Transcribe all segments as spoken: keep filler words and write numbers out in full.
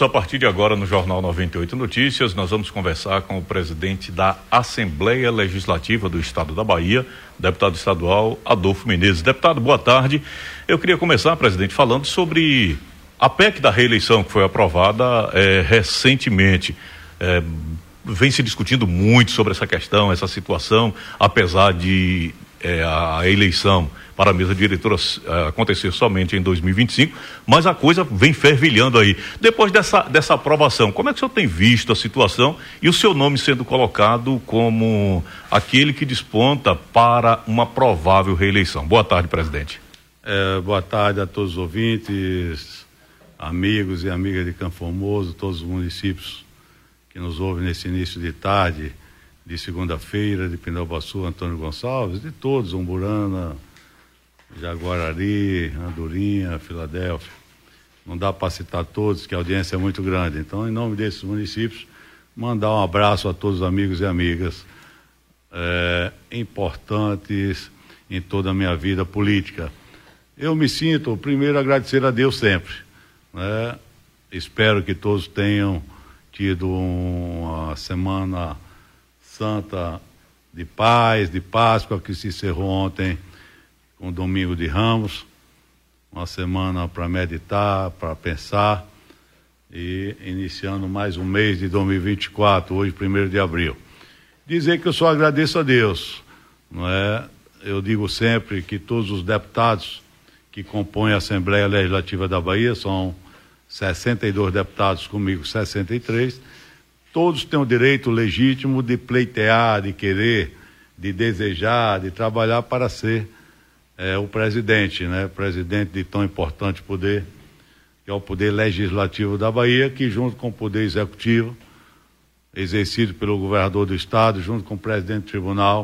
minutos, a partir de agora no Jornal noventa e oito Notícias, nós vamos conversar com o presidente da Assembleia Legislativa do Estado da Bahia, deputado estadual Adolfo Menezes. Deputado, boa tarde. Eu queria começar, presidente, falando sobre a P E C da reeleição que foi aprovada é, recentemente. É, vem se discutindo muito sobre essa questão, essa situação, apesar de é, a eleição para a mesa diretora uh, acontecer somente em dois mil e vinte e cinco, mas a coisa vem fervilhando aí. Depois dessa, dessa aprovação, como é que o senhor tem visto a situação e o seu nome sendo colocado como aquele que desponta para uma provável reeleição? Boa tarde, presidente. É, boa tarde a todos os ouvintes, amigos e amigas de Campo Formoso, todos os municípios que nos ouvem nesse início de tarde, de segunda-feira, de Pindabaçu, Antônio Gonçalves, de todos, Umburana, Jaguarari, Andorinha, Filadélfia. Não dá para citar todos, que a audiência é muito grande. Então, em nome desses municípios, mandar um abraço a todos os amigos e amigas é, importantes em toda a minha vida política. Eu me sinto, primeiro, agradecer a Deus sempre, né? Espero que todos tenham tido uma semana santa de paz, de Páscoa, que se encerrou ontem com o Domingo de Ramos, uma semana para meditar, para pensar, e iniciando mais um mês de dois mil e vinte e quatro, hoje, primeiro de abril. Dizer que eu só agradeço a Deus, não é? Eu digo sempre que todos os deputados que compõem a Assembleia Legislativa da Bahia, são sessenta e dois deputados, comigo sessenta e três, todos têm o direito legítimo de pleitear, de querer, de desejar, de trabalhar para ser É, o presidente, né? Presidente de tão importante poder, que é o poder legislativo da Bahia, que junto com o poder executivo, exercido pelo governador do estado, junto com o presidente do Tribunal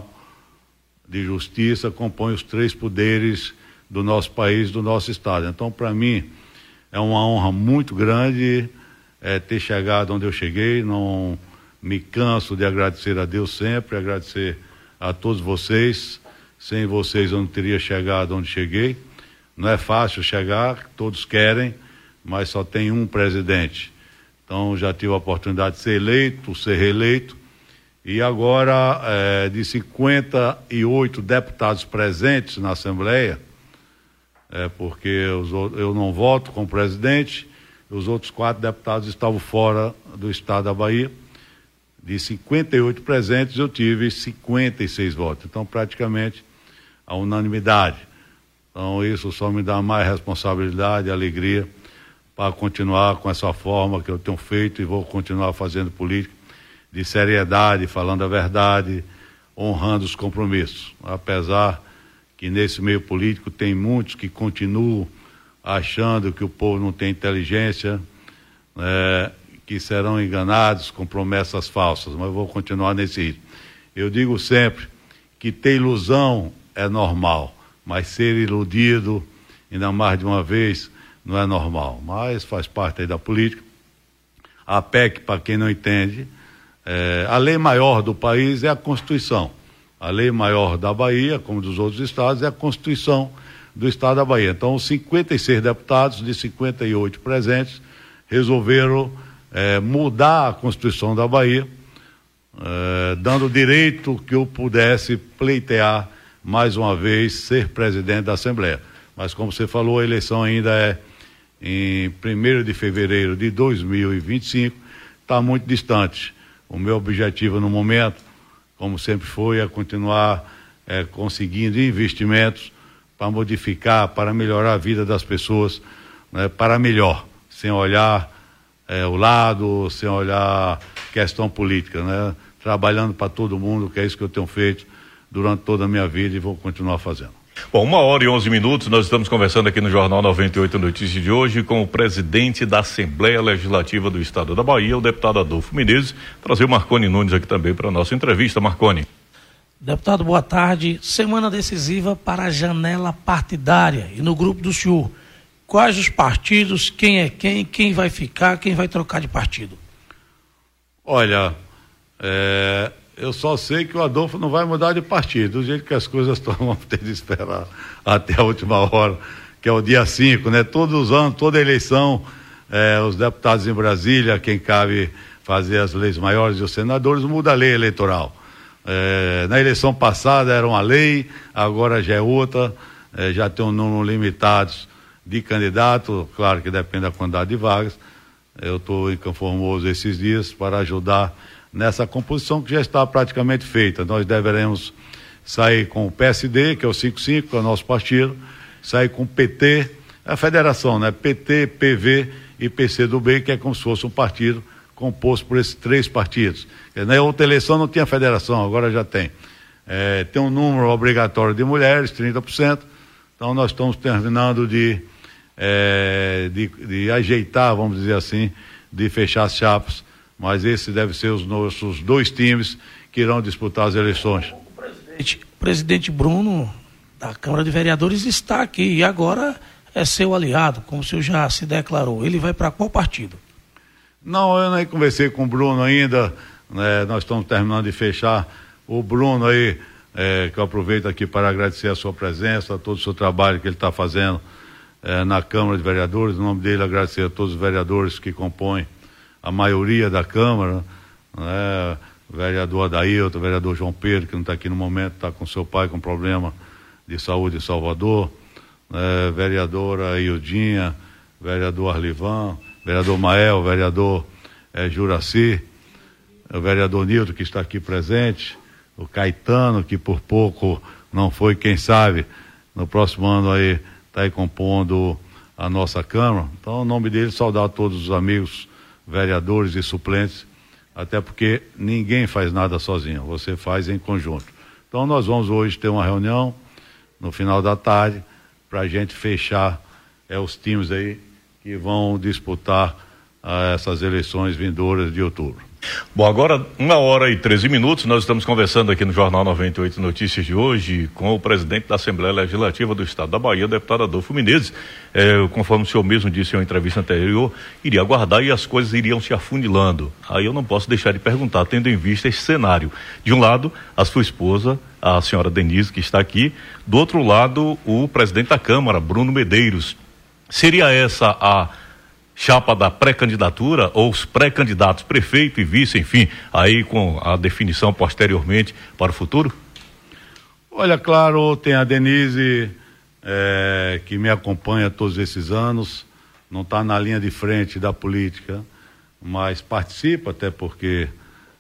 de Justiça, compõe os três poderes do nosso país, do nosso estado. Então, para mim, é uma honra muito grande é, ter chegado onde eu cheguei. Não me canso de agradecer a Deus sempre, agradecer a todos vocês. Sem vocês eu não teria chegado onde cheguei. Não é fácil chegar, todos querem, mas só tem um presidente. Então já tive a oportunidade de ser eleito, ser reeleito, e agora é, de cinquenta e oito deputados presentes na Assembleia, é, porque os, eu não voto como presidente, os outros quatro deputados estavam fora do estado da Bahia. De cinquenta e oito presentes, eu tive cinquenta e seis votos. Então, praticamente, a unanimidade. Então, isso só me dá mais responsabilidade e alegria para continuar com essa forma que eu tenho feito e vou continuar fazendo política de seriedade, falando a verdade, honrando os compromissos. Apesar que nesse meio político tem muitos que continuam achando que o povo não tem inteligência, é, que serão enganados com promessas falsas, mas vou continuar nesse ritmo. Eu digo sempre que ter ilusão é normal, mas ser iludido, ainda mais de uma vez, não é normal, mas faz parte aí da política. A P E C, para quem não entende, é, a lei maior do país é a Constituição. A lei maior da Bahia, como dos outros estados, é a Constituição do estado da Bahia. Então, os cinquenta e seis deputados de cinquenta e oito presentes resolveram É, mudar a Constituição da Bahia, é, dando o direito que eu pudesse pleitear mais uma vez ser presidente da Assembleia. Mas como você falou, a eleição ainda é em primeiro de fevereiro de dois mil e vinte e cinco, está muito distante. O meu objetivo no momento, como sempre foi, é continuar é, conseguindo investimentos para modificar, para melhorar a vida das pessoas, né, para melhor, sem olhar É, o lado, sem olhar questão política, né? Trabalhando para todo mundo, que é isso que eu tenho feito durante toda a minha vida e vou continuar fazendo. Bom, uma hora e onze minutos, nós estamos conversando aqui no Jornal noventa e oito Notícias de hoje com o presidente da Assembleia Legislativa do Estado da Bahia, o deputado Adolfo Menezes. Trazer o Marconi Nunes aqui também para a nossa entrevista. Marconi. Deputado, boa tarde. Semana decisiva para a janela partidária e no grupo do senhor. Quais os partidos, quem é quem, quem vai ficar, quem vai trocar de partido? Olha, é, eu só sei que o Adolfo não vai mudar de partido, do jeito que as coisas estão, vamos ter de esperar até a última hora, que é o dia cinco, né? Todos os anos, toda eleição, é, os deputados em Brasília, quem cabe fazer as leis maiores, e os senadores, muda a lei eleitoral. É, na eleição passada era uma lei, agora já é outra, é, já tem um número limitado de candidatos, claro que depende da quantidade de vagas. Eu estou em Campo Formoso esses dias para ajudar nessa composição que já está praticamente feita. Nós deveremos sair com o P S D, que é o cinquenta e cinco, que é o nosso partido, sair com o P T, a federação, né? P T, P V e P C do B, que é como se fosse um partido composto por esses três partidos. Na outra eleição não tinha federação, agora já tem. É, tem um número obrigatório de mulheres, trinta por cento, então nós estamos terminando de, é, de, de ajeitar, vamos dizer assim, de fechar as chapas, mas esses devem ser os nossos dois times que irão disputar as eleições. O presidente, o presidente Bruno, da Câmara de Vereadores, está aqui e agora é seu aliado, como o senhor já se declarou. Ele vai para qual partido? Não, eu nem conversei com o Bruno ainda, né? Nós estamos terminando de fechar. O Bruno aí, é, que eu aproveito aqui para agradecer a sua presença, todo o seu trabalho que ele está fazendo é, na Câmara de Vereadores. No nome dele, agradecer a todos os vereadores que compõem a maioria da Câmara, né? O vereador Adailton, o vereador João Pedro, que não está aqui no momento, está com seu pai com problema de saúde em Salvador, né? Vereadora Ildinha, vereador Arlivan, vereador Mael, vereador eh, Juraci, o vereador Nilton, que está aqui presente, o Caetano, que por pouco não foi, quem sabe, no próximo ano aí está aí compondo a nossa Câmara. Então, em nome dele, saudar a todos os amigos, vereadores e suplentes, até porque ninguém faz nada sozinho, você faz em conjunto. Então, nós vamos hoje ter uma reunião, no final da tarde, para a gente fechar é, os times aí que vão disputar ah, essas eleições vindouras de outubro. Bom, agora uma hora e treze minutos, nós estamos conversando aqui no Jornal noventa e oito Notícias de hoje com o presidente da Assembleia Legislativa do Estado da Bahia, o deputado Adolfo Menezes. É, conforme o senhor mesmo disse em uma entrevista anterior, iria aguardar e as coisas iriam se afunilando. Aí eu não posso deixar de perguntar, tendo em vista esse cenário. De um lado, a sua esposa, a senhora Denise, que está aqui. Do outro lado, o presidente da Câmara, Bruno Medeiros. Seria essa a chapa da pré-candidatura ou os pré-candidatos prefeito e vice, enfim, aí com a definição posteriormente para o futuro? Olha, claro, tem a Denise é, que me acompanha todos esses anos, não está na linha de frente da política, mas participa, até porque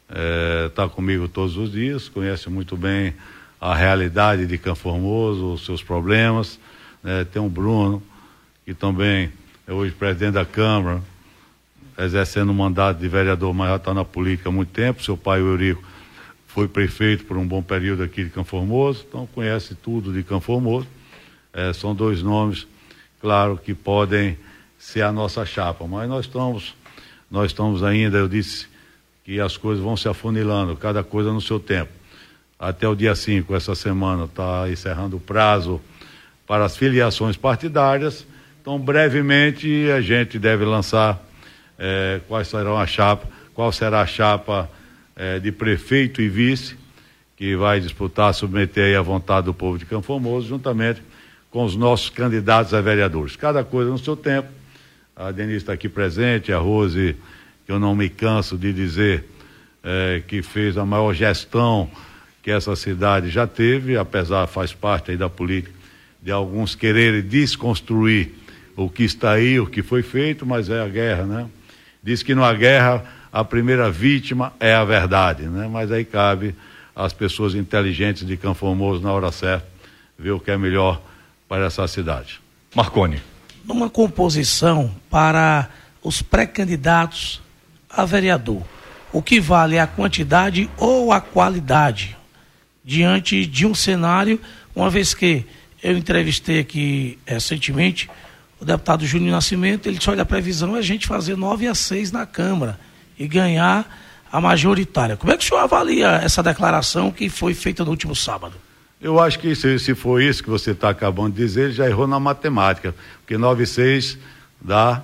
está é, comigo todos os dias, conhece muito bem a realidade de Campo Formoso, os seus problemas. É, tem o Bruno, que também é hoje presidente da Câmara, exercendo o mandato de vereador, mas já está na política há muito tempo. Seu pai, o Eurico, foi prefeito por um bom período aqui de Campo Formoso, então conhece tudo de Campo Formoso. É, são dois nomes, claro, que podem ser a nossa chapa, mas nós estamos, nós estamos ainda, eu disse que as coisas vão se afunilando, cada coisa no seu tempo. Até o dia cinco, essa semana, está encerrando o prazo para as filiações partidárias. Então, brevemente, a gente deve lançar eh, quais serão a chapa, qual será a chapa eh, de prefeito e vice, que vai disputar, submeter aí a vontade do povo de Campo Formoso, juntamente com os nossos candidatos a vereadores. Cada coisa no seu tempo. A Denise está aqui presente, a Rose, que eu não me canso de dizer, eh, que fez a maior gestão que essa cidade já teve, apesar, faz parte aí da política, de alguns quererem desconstruir o que está aí, o que foi feito, mas é a guerra, né? Diz que numa guerra a primeira vítima é a verdade, né? Mas aí cabe às pessoas inteligentes de Campo Formoso, na hora certa, ver o que é melhor para essa cidade. Marconi. Numa composição para os pré-candidatos a vereador, o que vale a quantidade ou a qualidade diante de um cenário, uma vez que eu entrevistei aqui recentemente o deputado Júnior Nascimento, ele disse, olha, a previsão é a gente fazer nove a seis na Câmara e ganhar a majoritária. Como é que o senhor avalia essa declaração que foi feita no último sábado? Eu acho que se, se for isso que você está acabando de dizer, ele já errou na matemática, porque nove e seis dá...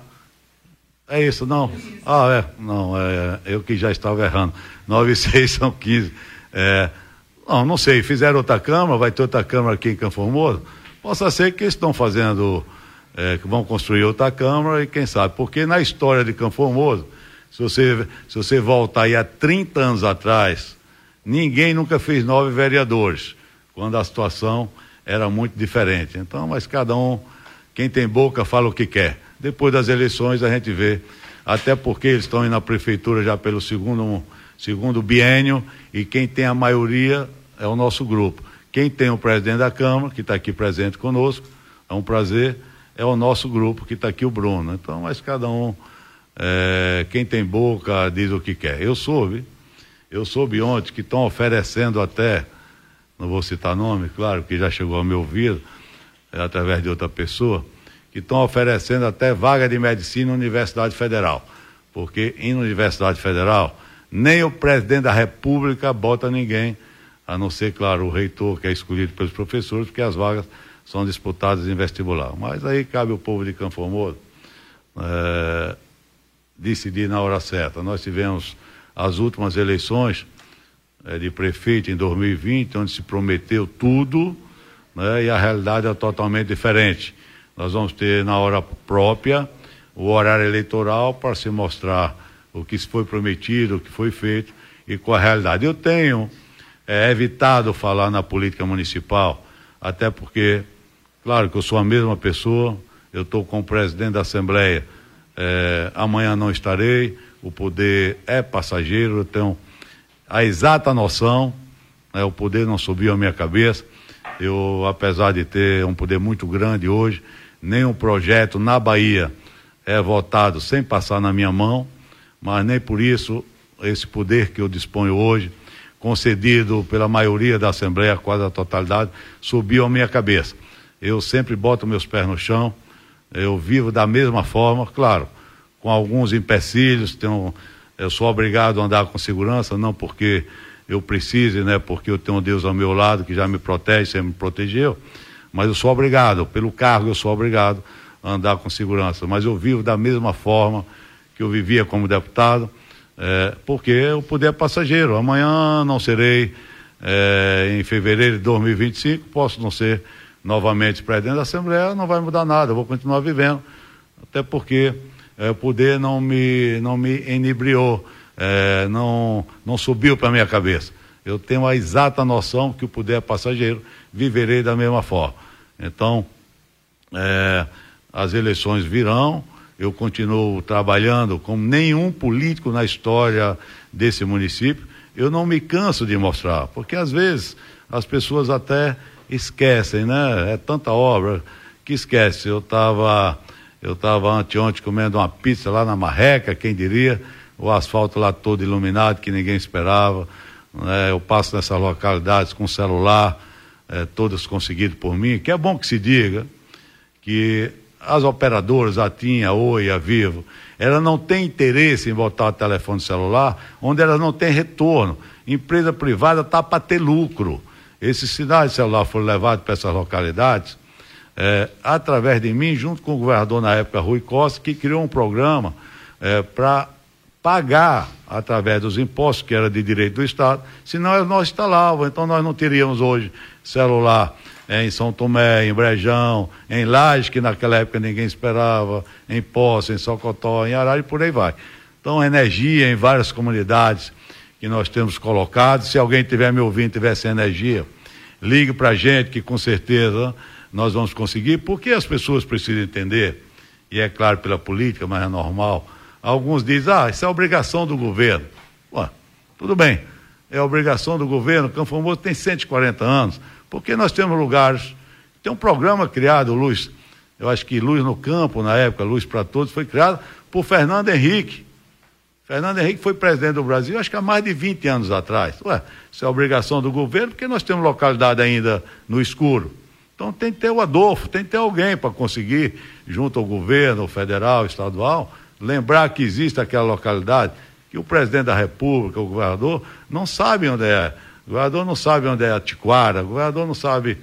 É isso, não? Ah, é, não, é, eu que já estava errando. nove e seis são quinze. É, não, não sei, fizeram outra Câmara, vai ter outra Câmara aqui em Campo Formoso, possa ser que eles estão fazendo é, que vão construir outra Câmara e quem sabe, porque na história de Campo Formoso, se você, se você voltar aí há trinta anos atrás, ninguém nunca fez nove vereadores, quando a situação era muito diferente. Então, mas cada um, quem tem boca fala o que quer. Depois das eleições a gente vê, até porque eles estão indo na prefeitura já pelo segundo, segundo biênio, e quem tem a maioria é o nosso grupo. Quem tem o presidente da Câmara, que está aqui presente conosco, é um prazer, é o nosso grupo, que está aqui o Bruno. Então, mas cada um, é, quem tem boca diz o que quer. Eu soube, eu soube ontem que estão oferecendo até, não vou citar nome, claro, que já chegou ao meu ouvido, é, através de outra pessoa, que estão oferecendo até vaga de medicina na Universidade Federal, porque em Universidade Federal nem o presidente da República bota ninguém, a não ser, claro, o reitor, que é escolhido pelos professores, porque as vagas são disputadas em vestibular. Mas aí cabe o povo de Campo Formoso é, decidir na hora certa. Nós tivemos as últimas eleições é, de prefeito em dois mil e vinte, onde se prometeu tudo, né, e a realidade é totalmente diferente. Nós vamos ter na hora própria o horário eleitoral para se mostrar o que foi prometido, o que foi feito e qual a realidade. Eu tenho é, evitado falar na política municipal, até porque, claro que eu sou a mesma pessoa, eu estou com o presidente da Assembleia, é, amanhã não estarei, o poder é passageiro, eu tenho a exata noção, né, o poder não subiu à minha cabeça, eu, apesar de ter um poder muito grande hoje, nenhum projeto na Bahia é votado sem passar na minha mão, mas nem por isso esse poder que eu disponho hoje, concedido pela maioria da Assembleia, quase a totalidade, subiu à minha cabeça. Eu sempre boto meus pés no chão, eu vivo da mesma forma, claro, com alguns empecilhos, tenho, eu sou obrigado a andar com segurança, não porque eu precise, né, porque eu tenho Deus ao meu lado, que já me protege, sempre me protegeu, mas eu sou obrigado, pelo cargo eu sou obrigado a andar com segurança, mas eu vivo da mesma forma que eu vivia como deputado, é, porque o poder é passageiro. Amanhã não serei, é, em fevereiro de dois mil e vinte e cinco, posso não ser novamente presidente da Assembleia, não vai mudar nada, eu vou continuar vivendo, até porque é, o poder não me, não me enebriou, é, não, não subiu para a minha cabeça. Eu tenho a exata noção que o poder é passageiro, viverei da mesma forma. Então, é, as eleições virão, eu continuo trabalhando como nenhum político na história desse município. Eu não me canso de mostrar, porque às vezes as pessoas até esquecem, né? É tanta obra que esquece. Eu estava eu tava anteontem comendo uma pizza lá na Marreca, quem diria, o asfalto lá todo iluminado, que ninguém esperava, né? Eu passo nessas localidades com celular, é, todas conseguidas por mim, que é bom que se diga que as operadoras, a TIM, a Oi, a Vivo, ela não tem interesse em botar o telefone celular onde ela não tem retorno. Empresa privada está para ter lucro. Esses sinais de celular foram levados para essas localidades, é, através de mim, junto com o governador na época, Rui Costa, que criou um programa é, para pagar através dos impostos, que era de direito do Estado, senão nós instalávamos, então nós não teríamos hoje celular É, em São Tomé, em Brejão, em Lajes, que naquela época ninguém esperava, em Poço, em Socotó, em Arara e por aí vai. Então, energia em várias comunidades que nós temos colocado. Se alguém estiver me ouvindo, tiver sem energia, ligue para a gente, que com certeza nós vamos conseguir, porque as pessoas precisam entender, e é claro pela política, mas é normal. Alguns dizem, ah, isso é obrigação do governo. Ué, tudo bem, é obrigação do governo. Campo Formoso tem cento e quarenta anos, porque nós temos lugares, tem um programa criado, Luz, eu acho que Luz no Campo, na época, Luz para Todos, foi criado por Fernando Henrique. Fernando Henrique foi presidente do Brasil, acho que há mais de vinte anos atrás. Ué, isso é obrigação do governo, porque nós temos localidade ainda no escuro. Então tem que ter o Adolfo, tem que ter alguém para conseguir, junto ao governo federal, estadual, lembrar que existe aquela localidade, que o presidente da República, o governador, não sabe onde é. O governador não sabe onde é a Tiquara, o governador não sabe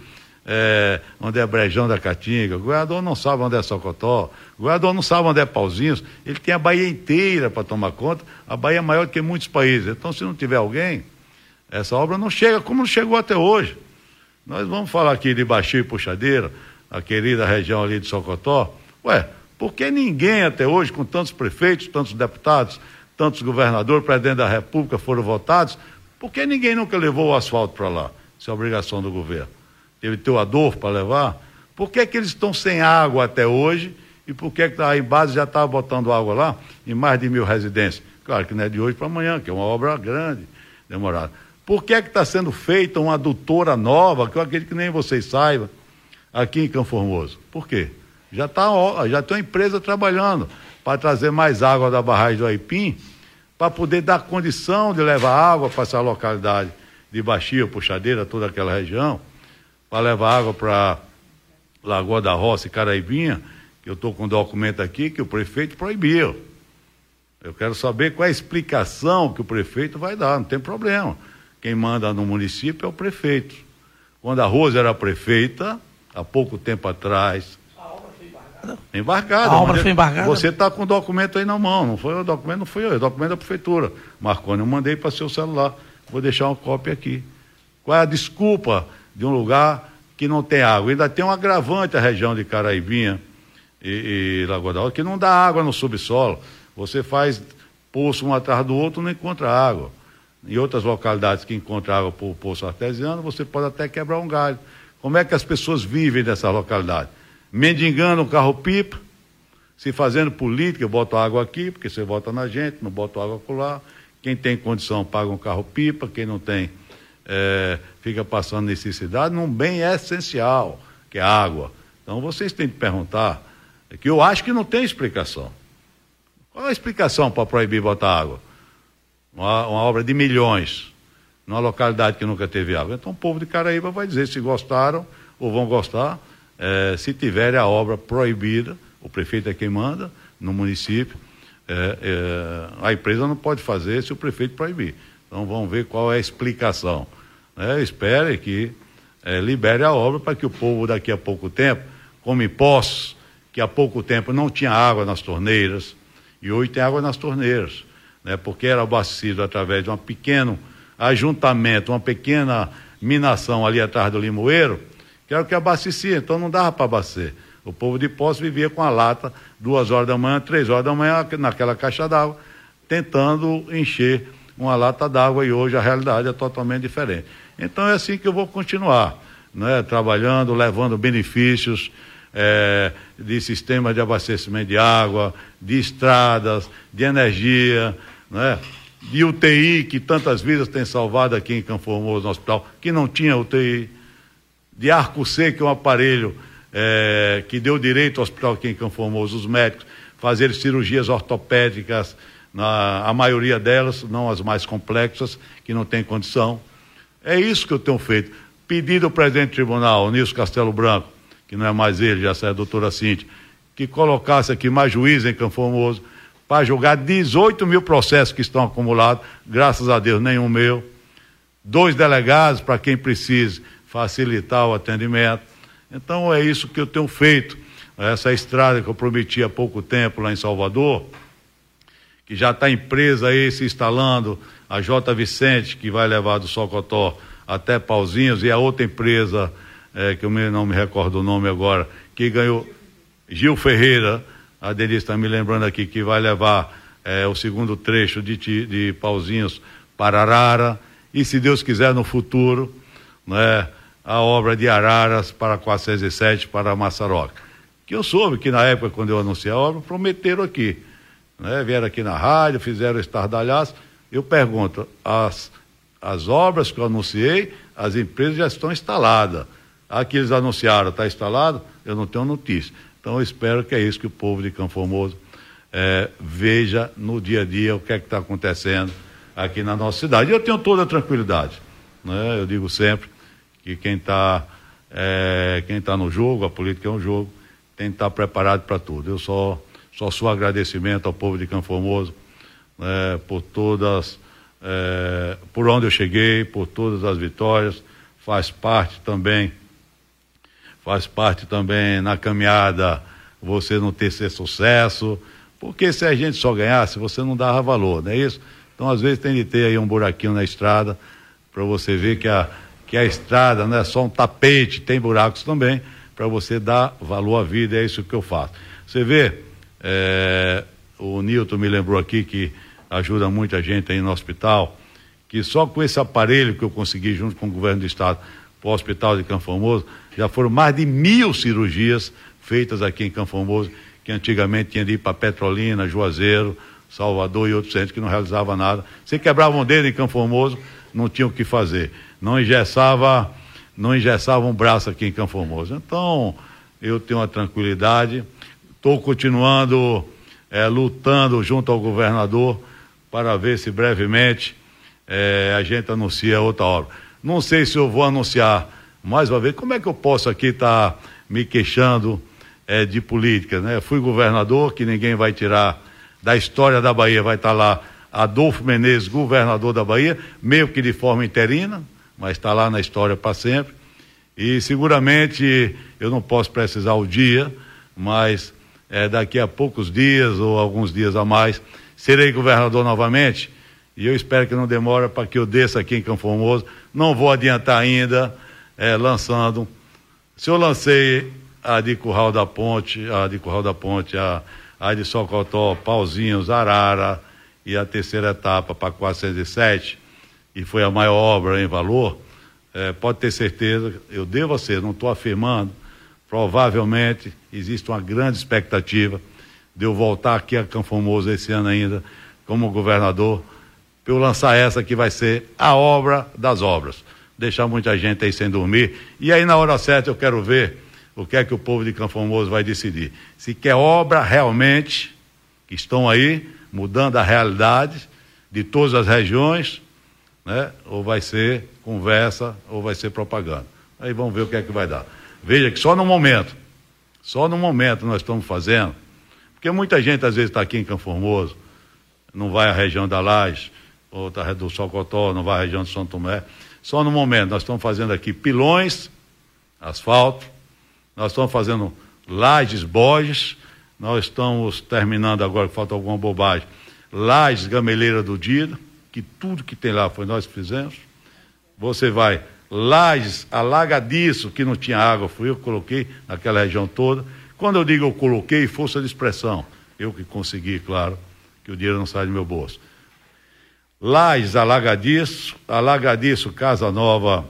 é, onde é Brejão da Caatinga, o governador não sabe onde é Socotó, o governador não sabe onde é Pauzinhos. Ele tem a Bahia inteira para tomar conta, a Bahia é maior do que muitos países. Então, se não tiver alguém, essa obra não chega, como não chegou até hoje. Nós vamos falar aqui de Baixio e Puxadeira, a querida região ali de Socotó, Ué, por que ninguém até hoje, com tantos prefeitos, tantos deputados, tantos governadores, presidente da República foram votados, por que ninguém nunca levou o asfalto para lá? Isso é obrigação do governo. Teve teu Adolfo para levar? Por que que eles estão sem água até hoje? E por que que a Embasa já estava botando água lá em mais de mil residências? Claro que não é de hoje para amanhã, que é uma obra grande, demorada. Por que que está sendo feita uma adutora nova, que eu acredito que nem vocês saibam, aqui em Campo Formoso? Por quê? Já está já tem uma empresa trabalhando para trazer mais água da barragem do Aipim, para poder dar condição de levar água para essa localidade de Baixia, Puxadeira, toda aquela região, para levar água para Lagoa da Roça e Caraibinha, que eu estou com um documento aqui que o prefeito proibiu. Eu quero saber qual é a explicação que o prefeito vai dar, não tem problema. Quem manda no município é o prefeito. Quando a Rosa era prefeita, há pouco tempo atrás... A obra foi embargada? Embargada. A obra foi embargada? Você está com o documento aí na mão, não foi o documento, não foi eu, é o documento da prefeitura. Marconi, eu mandei para seu celular, vou deixar uma cópia aqui. Qual é a desculpa de um lugar que não tem água? Ainda tem um agravante a região de Caraibinha e, e Lagoa da Roça, que não dá água no subsolo. Você faz poço um atrás do outro, não encontra água. Em outras localidades que encontra água por poço artesiano, você pode até quebrar um galho. Como é que as pessoas vivem nessa localidade? Mendigando um carro-pipa, se fazendo política, bota água aqui, porque você vota na gente, não bota água acolá. Quem tem condição paga um carro-pipa, quem não tem, é, fica passando necessidade num bem essencial, que é a água. Então vocês têm que perguntar, que eu acho que não tem explicação. Qual a explicação para proibir botar água? Uma, uma obra de milhões, numa localidade que nunca teve água. Então o povo de Caraíba vai dizer se gostaram ou vão gostar, é, se tiver a obra proibida, o prefeito é quem manda no município, é, é, a empresa não pode fazer se o prefeito proibir. Então vamos ver qual é a explicação. É, espere que é, libere a obra para que o povo daqui a pouco tempo, como em Poços, que há pouco tempo não tinha água nas torneiras, e hoje tem água nas torneiras, né, porque era abastecido através de um pequeno ajuntamento, uma pequena minação ali atrás do Limoeiro, que era o que abastecia, então não dava para abastecer. O povo de Poços vivia com a lata, duas horas da manhã, três horas da manhã, naquela caixa d'água, tentando encher uma lata d'água, e hoje a realidade é totalmente diferente. Então é assim que eu vou continuar, né, trabalhando, levando benefícios, É, de sistemas de abastecimento de água, de estradas, de energia, né? De U T I, que tantas vidas tem salvado aqui em Campo Formoso, no hospital, que não tinha U T I, de Arco C, que é um aparelho é, que deu direito ao hospital aqui em Campo Formoso, os médicos, fazer cirurgias ortopédicas, na, a maioria delas, não as mais complexas, que não tem condição. É isso que eu tenho feito. Pedido ao presidente do tribunal, Nilson Castelo Branco, que não é mais ele, já saiu a doutora Cíntia, que colocasse aqui mais juízes em Campo Formoso para julgar dezoito mil processos que estão acumulados, graças a Deus nenhum meu, dois delegados para quem precise facilitar o atendimento. Então é isso que eu tenho feito. Essa estrada que eu prometi há pouco tempo lá em Salvador, que já está empresa aí se instalando, a J. Vicente, que vai levar do Socotó até Pauzinhos, e a outra empresa, É, que eu me, não me recordo o nome agora, que ganhou, Gil Ferreira, a Denise está me lembrando aqui, que vai levar é, o segundo trecho de, de Pauzinhos para Arara, e se Deus quiser no futuro, né, a obra de Araras para quatrocentos e sete para Massaroca, que eu soube que na época, quando eu anunciei a obra, prometeram aqui, né, vieram aqui na rádio, fizeram estardalhaço. Eu pergunto, as, as obras que eu anunciei, as empresas já estão instaladas. Aqui eles anunciaram, está instalado, eu não tenho notícia. Então eu espero que é isso que o povo de Campo Formoso é, veja no dia a dia o que é que está acontecendo aqui na nossa cidade. E eu tenho toda a tranquilidade, né? Eu digo sempre que quem está é, quem está no jogo, a política é um jogo, tem que estar preparado para tudo. Eu só, só sou agradecimento ao povo de Campo Formoso, né, por todas, é, por onde eu cheguei, por todas as vitórias, faz parte também faz parte também na caminhada você não ter ser sucesso, porque se a gente só ganhasse, você não dava valor, não é isso? Então às vezes tem de ter aí um buraquinho na estrada, para você ver que a, que a estrada não é só um tapete, tem buracos também, para você dar valor à vida, é isso que eu faço. Você vê, é, o Nilton me lembrou aqui que ajuda muita gente aí no hospital, que só com esse aparelho que eu consegui junto com o governo do estado para o hospital de Campo Formoso, já foram mais de mil cirurgias feitas aqui em Campo Formoso, que antigamente tinha de ir para Petrolina, Juazeiro, Salvador e outros centros que não realizavam nada. Você quebrava um dedo em Campo Formoso, não tinha o que fazer. Não engessava, não engessava um braço aqui em Campo Formoso. Então, eu tenho uma tranquilidade, estou continuando é, lutando junto ao governador para ver se brevemente é, a gente anuncia outra obra. Não sei se eu vou anunciar mais uma vez. Como é que eu posso aqui estar tá me queixando é, de política, né? Fui governador, que ninguém vai tirar da história da Bahia, vai estar tá lá Adolfo Menezes, governador da Bahia, meio que de forma interina, mas está lá na história para sempre. E seguramente eu não posso precisar o dia, mas é, daqui a poucos dias ou alguns dias a mais serei governador novamente, e eu espero que não demore para que eu desça aqui em Campo Formoso. Não vou adiantar ainda é, lançando. Se eu lancei a de Curral da Ponte, a de Curral da Ponte, a, a de Socotó, Pauzinhos, Arara e a terceira etapa para quatrocentos e sete, e foi a maior obra em valor, é, pode ter certeza, eu devo a ser, não estou afirmando, provavelmente existe uma grande expectativa de eu voltar aqui a Campo Formoso esse ano ainda como governador, para eu lançar essa que vai ser a obra das obras, deixar muita gente aí sem dormir, e aí na hora certa eu quero ver o que é que o povo de Campo Formoso vai decidir, se quer obra realmente, que estão aí mudando a realidade de todas as regiões, né? Ou vai ser conversa ou vai ser propaganda. Aí vamos ver o que é que vai dar. Veja que só no momento, só no momento nós estamos fazendo, porque muita gente às vezes está aqui em Campo Formoso, não vai à região da Laje, ou está do Socotó, não vai à região de São Tomé. Só no momento nós estamos fazendo aqui pilões, asfalto, nós estamos fazendo lajes, bojes, nós estamos terminando agora, que falta alguma bobagem, lajes, gameleira do Dida, que tudo que tem lá foi nós que fizemos. Você vai, lajes, alagadiço, que não tinha água, fui eu que coloquei naquela região toda. Quando eu digo eu coloquei, força de expressão, eu que consegui, claro, que o dinheiro não sai do meu bolso. Lajes, alagadiço, alagadiço, Casa Nova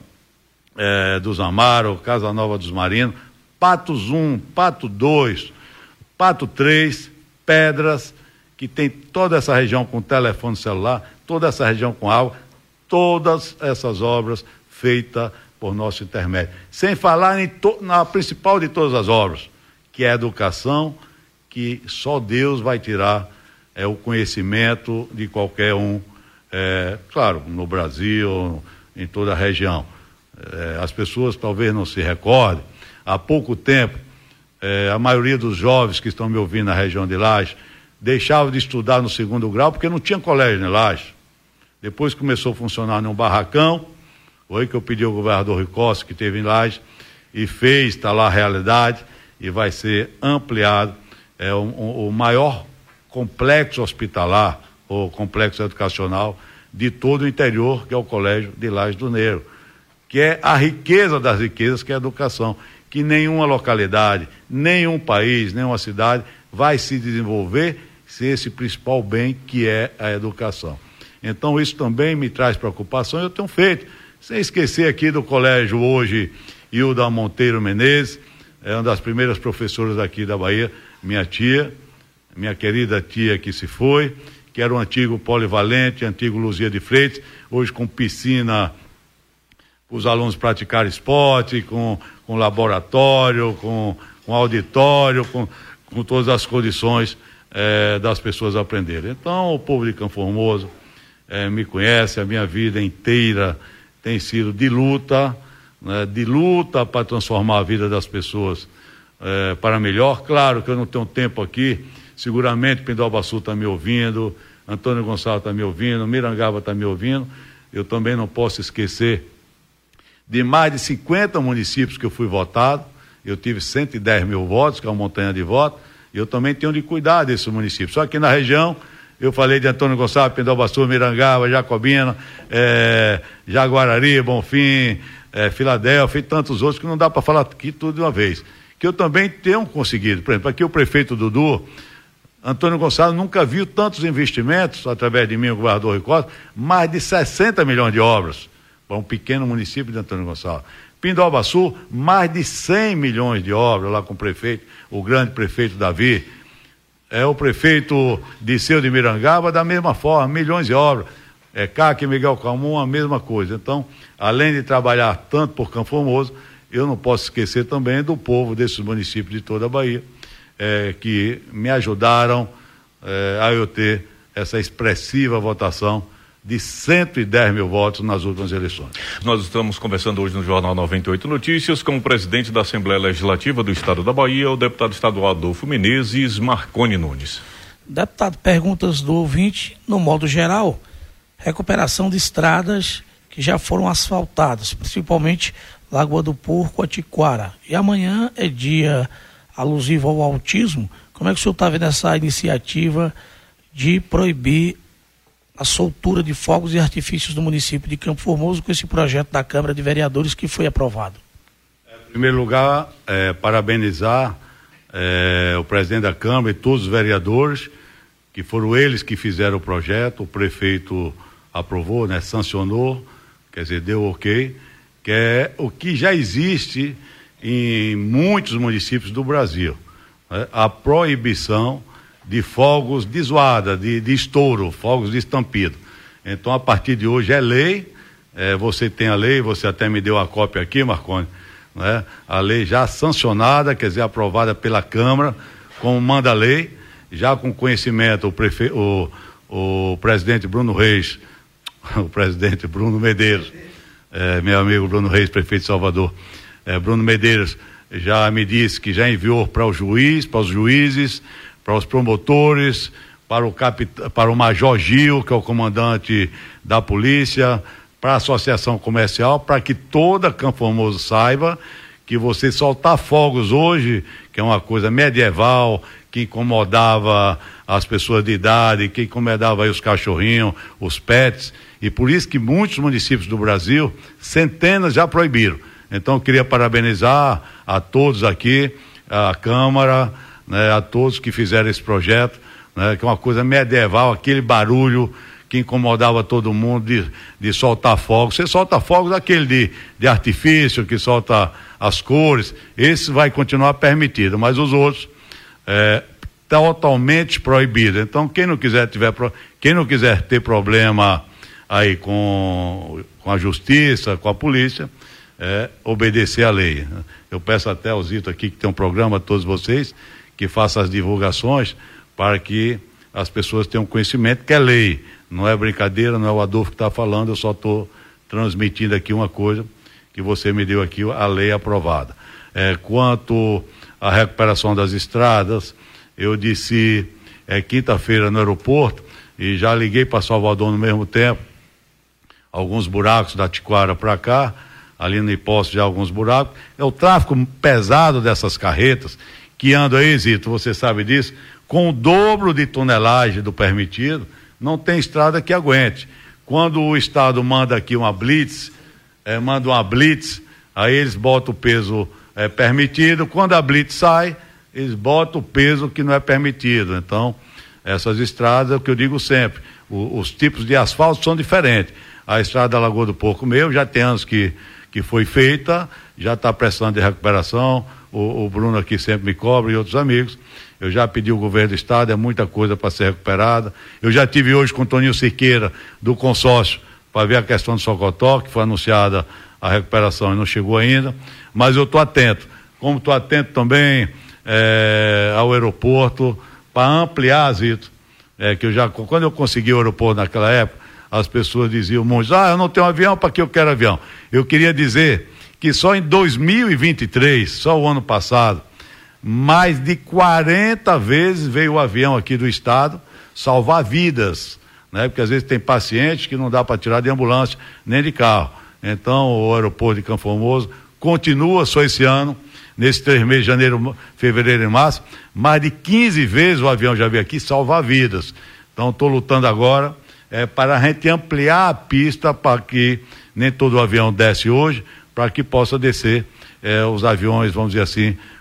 é, dos Amaro, Casa Nova dos Marinos, Patos um, Pato dois, Pato três, Pedras, que tem toda essa região com telefone celular, toda essa região com água, todas essas obras feitas por nosso intermédio. Sem falar em to, na principal de todas as obras, que é a educação, que só Deus vai tirar é, o conhecimento de qualquer um, é, claro, no Brasil, em toda a região. É, as pessoas talvez não se recordem, há pouco tempo, é, a maioria dos jovens que estão me ouvindo na região de Laje deixavam de estudar no segundo grau porque não tinha colégio em Laje. Depois começou a funcionar num barracão, foi que eu pedi ao governador Rui Costa, que esteve em Laje, e fez, está lá a realidade, e vai ser ampliado, é um, um, o maior complexo hospitalar, ou complexo educacional, de todo o interior, que é o Colégio de Laje do Negro, que é a riqueza das riquezas, que é a educação, que nenhuma localidade, nenhum país, nenhuma cidade vai se desenvolver sem esse principal bem que é a educação. Então isso também me traz preocupação, eu tenho feito, sem esquecer aqui do colégio hoje, Hilda Monteiro Menezes, é uma das primeiras professoras aqui da Bahia, minha tia, minha querida tia que se foi, que era um antigo polivalente, antigo Luzia de Freitas, hoje com piscina, os alunos praticarem esporte, com, com laboratório, com, com auditório, com, com todas as condições eh, das pessoas aprenderem. Então, o povo de Campo Formoso eh, me conhece, a minha vida inteira tem sido de luta, né, de luta para transformar a vida das pessoas eh, para melhor. Claro que eu não tenho tempo aqui, seguramente Pindobaçu está me ouvindo, Antônio Gonçalves está me ouvindo, Mirangaba está me ouvindo, eu também não posso esquecer de mais de cinquenta municípios que eu fui votado, eu tive cento e dez mil votos, que é uma montanha de votos, e eu também tenho de cuidar desses municípios. Só que na região, eu falei de Antônio Gonçalves, Pindobaçu, Mirangaba, Jacobina, é, Jaguarari, Bonfim, é, Filadélfia e tantos outros, que não dá para falar aqui tudo de uma vez, que eu também tenho conseguido. Por exemplo, aqui o prefeito Dudu, Antônio Gonçalves, nunca viu tantos investimentos, através de mim, o governador Rui Costa, mais de sessenta milhões de obras para um pequeno município de Antônio Gonçalves. Pindobaçu, mais de cem milhões de obras, lá com o prefeito, o grande prefeito Davi. É o prefeito Disseu de Mirangaba, da mesma forma, milhões de obras. É, Caque e Miguel Calmon, a mesma coisa. Então, além de trabalhar tanto por Campo Formoso, eu não posso esquecer também do povo desses municípios de toda a Bahia, é, que me ajudaram é, a eu ter essa expressiva votação de cento e dez mil votos nas últimas eleições. Nós estamos conversando hoje no Jornal noventa e oito Notícias com o presidente da Assembleia Legislativa do Estado da Bahia, o deputado estadual Adolfo Menezes Marconi Nunes. Deputado, perguntas do ouvinte, no modo geral, recuperação de estradas que já foram asfaltadas, principalmente Lagoa do Porco, Atiquara. E amanhã é dia alusivo ao autismo. Como é que o senhor está vendo essa iniciativa de proibir a soltura de fogos e artifícios do município de Campo Formoso com esse projeto da Câmara de Vereadores que foi aprovado? Em primeiro lugar, é, parabenizar é, o presidente da Câmara e todos os vereadores, que foram eles que fizeram o projeto, o prefeito aprovou, né, sancionou, quer dizer, deu ok, que é o que já existe em muitos municípios do Brasil, né, a proibição de fogos de zoada, de, de estouro, fogos de estampido. Então, a partir de hoje é lei, é, você tem a lei, você até me deu a cópia aqui, Marconi, né? A lei já sancionada, quer dizer, aprovada pela Câmara, como manda a lei, já com conhecimento o, prefe... o, o presidente Bruno Reis, o presidente Bruno Medeiros, é, meu amigo Bruno Reis, prefeito de Salvador, é, Bruno Medeiros já me disse que já enviou para o juiz, para os juízes, para os promotores, para o, capit... para o Major Gil, que é o comandante da polícia, para a associação comercial, para que toda Campo Formoso saiba que você soltar fogos hoje, que é uma coisa medieval, que incomodava as pessoas de idade, que incomodava aí os cachorrinhos, os pets, e por isso que muitos municípios do Brasil, centenas já proibiram. Então eu queria parabenizar a todos aqui, a Câmara, né, a todos que fizeram esse projeto, né, que é uma coisa medieval, aquele barulho que incomodava todo mundo de, de soltar fogos. Você solta fogos daquele de, de artifício, que solta as cores, esse vai continuar permitido, mas os outros é, totalmente proibido. Então quem não quiser tiver, quem não quiser ter problema aí com, com a justiça, com a polícia, é, obedecer à lei. Eu peço até ao Zito aqui, que tem um programa a todos vocês, que faça as divulgações para que as pessoas tenham conhecimento que é lei, não é brincadeira, não é o Adolfo que está falando, eu só estou transmitindo aqui uma coisa que você me deu aqui, a lei aprovada. É, quanto à recuperação das estradas, eu disse é, quinta-feira no aeroporto, e já liguei para Salvador no mesmo tempo, alguns buracos da Atiquara para cá, ali no Hipódromo já alguns buracos, é o tráfego pesado dessas carretas, que andam aí, Zito, você sabe disso, com o dobro de tonelagem do permitido, não tem estrada que aguente. Quando o Estado manda aqui uma blitz, é, manda uma blitz, aí eles botam o peso é, permitido, quando a blitz sai, eles botam o peso que não é permitido. Então, essas estradas, é o que eu digo sempre, o, os tipos de asfalto são diferentes. A estrada da Lagoa do Porco meu, já tem anos que, que foi feita, já está precisando de recuperação, o, o Bruno aqui sempre me cobra e outros amigos. Eu já pedi ao governo do estado, é muita coisa para ser recuperada. Eu já tive hoje com o Toninho Cirqueira, do consórcio, para ver a questão do Socotó, que foi anunciada a recuperação e não chegou ainda. Mas eu estou atento, como estou atento também é, ao aeroporto, para ampliar, Zito, é, que eu já, quando eu consegui o aeroporto naquela época, as pessoas diziam muito, ah, eu não tenho avião, para que eu quero avião? Eu queria dizer que só em dois mil e vinte e três, só o ano passado, mais de quarenta vezes veio o avião aqui do estado salvar vidas, né? Porque às vezes tem pacientes que não dá para tirar de ambulância nem de carro. Então o aeroporto de Campo Formoso continua só esse ano, nesses três meses, janeiro, fevereiro e março, mais de quinze vezes o avião já veio aqui salvar vidas. Então estou lutando agora é, para a gente ampliar a pista para que nem todo o avião desce hoje, para que possa descer é, os aviões, vamos dizer assim,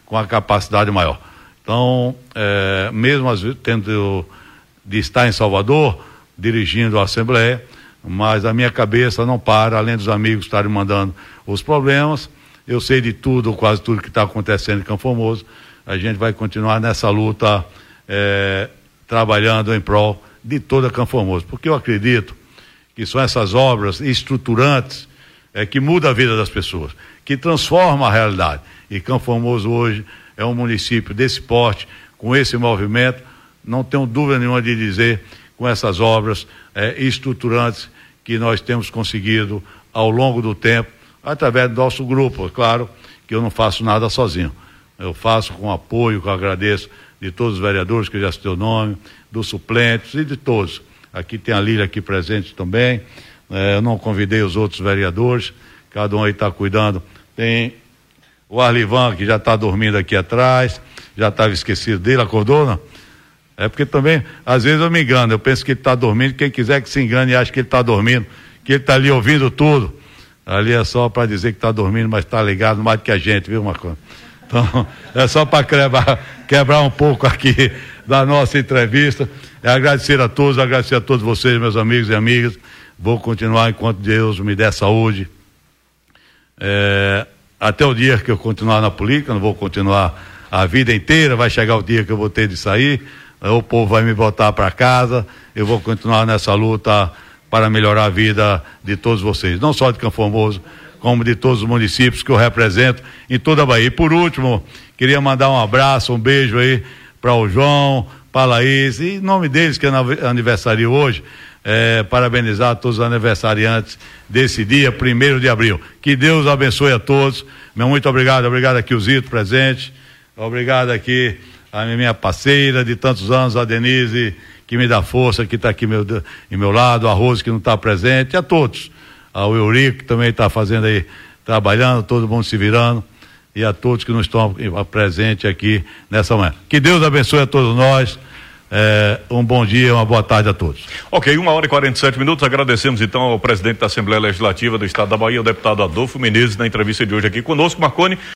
com a capacidade maior. Então, é, mesmo às vezes tendo de estar em Salvador, dirigindo a Assembleia, mas a minha cabeça não para, além dos amigos estarem mandando os problemas, eu sei de tudo, quase tudo que está acontecendo em Campo Formoso. A gente vai continuar nessa luta, é, trabalhando em prol de toda Campo Formoso, porque eu acredito que são essas obras estruturantes é, que mudam a vida das pessoas, que transformam a realidade. E Campo Formoso hoje é um município desse porte, com esse movimento, não tenho dúvida nenhuma de dizer, com essas obras é, estruturantes que nós temos conseguido ao longo do tempo, através do nosso grupo. É claro que eu não faço nada sozinho, eu faço com apoio, que eu agradeço de todos os vereadores que eu já citei o nome, dos suplentes e de todos. Aqui tem a Lília aqui presente também, é, eu não convidei os outros vereadores, cada um aí está cuidando. Tem o Arlivan, que já está dormindo aqui atrás, já estava esquecido dele, acordou, não? É porque também, às vezes eu me engano, eu penso que ele está dormindo, quem quiser que se engane e acha que ele está dormindo, que ele está ali ouvindo tudo, ali é só para dizer que está dormindo, mas está ligado mais do que a gente, viu, Marcão? Então, é só para quebrar, quebrar um pouco aqui da nossa entrevista, é agradecer a todos, agradecer a todos vocês, meus amigos e amigas, vou continuar enquanto Deus me der saúde, é, até o dia que eu continuar na política, não vou continuar a vida inteira, vai chegar o dia que eu vou ter de sair, o povo vai me botar para casa, eu vou continuar nessa luta para melhorar a vida de todos vocês, não só de Campo Formoso, como de todos os municípios que eu represento em toda a Bahia. E por último, queria mandar um abraço, um beijo aí para o João, para a Laís, e em nome deles que é aniversário hoje, é, parabenizar todos os aniversariantes desse dia, primeiro de abril. Que Deus abençoe a todos. Meu muito obrigado, obrigado aqui o Zito presente, obrigado aqui a minha parceira de tantos anos, a Denise, que me dá força, que está aqui meu, em meu lado, a Rose, que não está presente, e a todos. Ao Eurico, que também está fazendo aí, trabalhando, todo mundo se virando, e a todos que não estão presentes aqui nessa manhã. Que Deus abençoe a todos nós. É, um bom dia, uma boa tarde a todos. Ok, uma hora e quarenta e sete minutos. Agradecemos então ao presidente da Assembleia Legislativa do Estado da Bahia, o deputado Adolfo Menezes, na entrevista de hoje aqui conosco. Marconi.